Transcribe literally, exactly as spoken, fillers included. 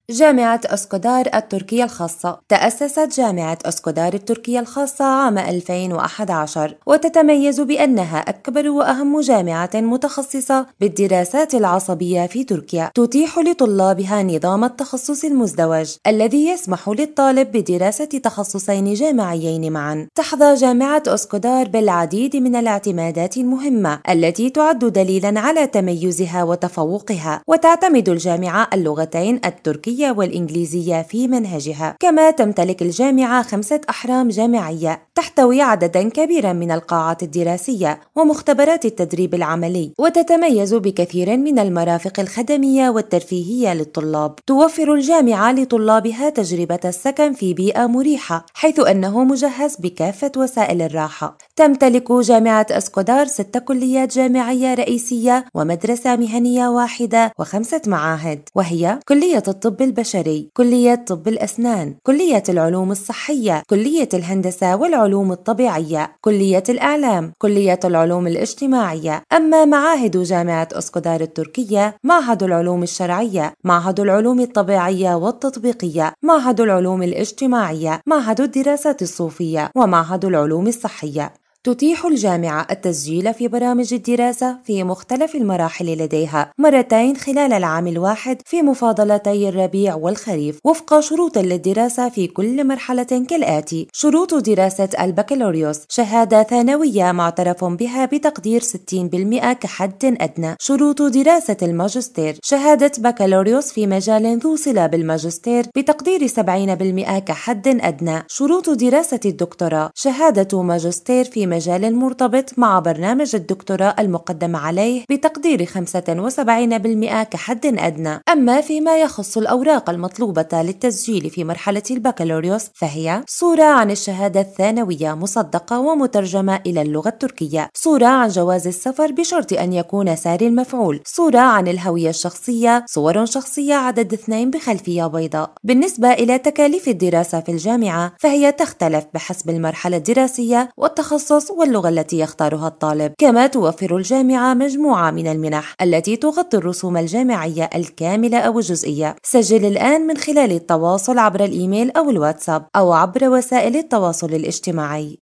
جامعة أسكودار التركية الخاصة. تأسست جامعة أسكودار التركية الخاصة عام ألفين وأحد عشر، وتتميز بأنها أكبر وأهم جامعة متخصصة بالدراسات العصبية في تركيا، تتيح لطلابها نظام التخصص المزدوج الذي يسمح للطالب بدراسة تخصصين جامعيين معا. تحظى جامعة أسكودار بالعديد من الاعتمادات المهمة التي تعد دليلا على تميزها وتفوقها، وتعتمد الجامعة اللغتين التركية والإنجليزية في منهجها. كما تمتلك الجامعة خمسة أحرام جامعية تحتوي عددا كبيرا من القاعات الدراسية ومختبرات التدريب العملي، وتتميز بكثير من المرافق الخدمية والترفيهية للطلاب. توفر الجامعة لطلابها تجربة السكن في بيئة مريحة، حيث أنه مجهز بكافة وسائل الراحة. تمتلك جامعة أسكودار ست كليات جامعية رئيسية ومدرسة مهنية واحدة وخمسة معاهد، وهي كلية الطب البشري، كلية طب الأسنان، كلية العلوم الصحية، كلية الهندسة والعلوم الطبيعية، كلية الإعلام، كلية العلوم الاجتماعية. أما معاهد جامعة أسكودار التركية: معهد العلوم الشرعية، معهد العلوم الطبيعية والتطبيقية، معهد العلوم الاجتماعية، معهد الدراسات الصوفية، ومعهد العلوم الصحية. تتيح الجامعة التسجيل في برامج الدراسة في مختلف المراحل لديها مرتين خلال العام الواحد في مفاضلتي الربيع والخريف، وفق شروط للدراسة في كل مرحلة كالآتي: شروط دراسة البكالوريوس: شهادة ثانوية معترف بها بتقدير ستين بالمئة كحد أدنى. شروط دراسة الماجستير: شهادة بكالوريوس في مجال ذو صلة بالماجستير بتقدير سبعين بالمئة كحد أدنى. شروط دراسة الدكتوراه: شهادة ماجستير في مجال مرتبط مع برنامج الدكتوراه المقدم عليه بتقدير خمسة وسبعين بالمئة كحد أدنى. أما فيما يخص الأوراق المطلوبة للتسجيل في مرحلة البكالوريوس فهي: صورة عن الشهادة الثانوية مصدقة ومترجمة إلى اللغة التركية، صورة عن جواز السفر بشرط أن يكون ساري المفعول، صورة عن الهوية الشخصية، صور شخصية عدد اثنين بخلفية بيضاء. بالنسبة إلى تكاليف الدراسة في الجامعة فهي تختلف بحسب المرحلة الدراسية والتخصص واللغة التي يختارها الطالب. كما توفر الجامعة مجموعة من المنح التي تغطي الرسوم الجامعية الكاملة أو الجزئية. سجل الآن من خلال التواصل عبر الإيميل أو الواتساب أو عبر وسائل التواصل الاجتماعي.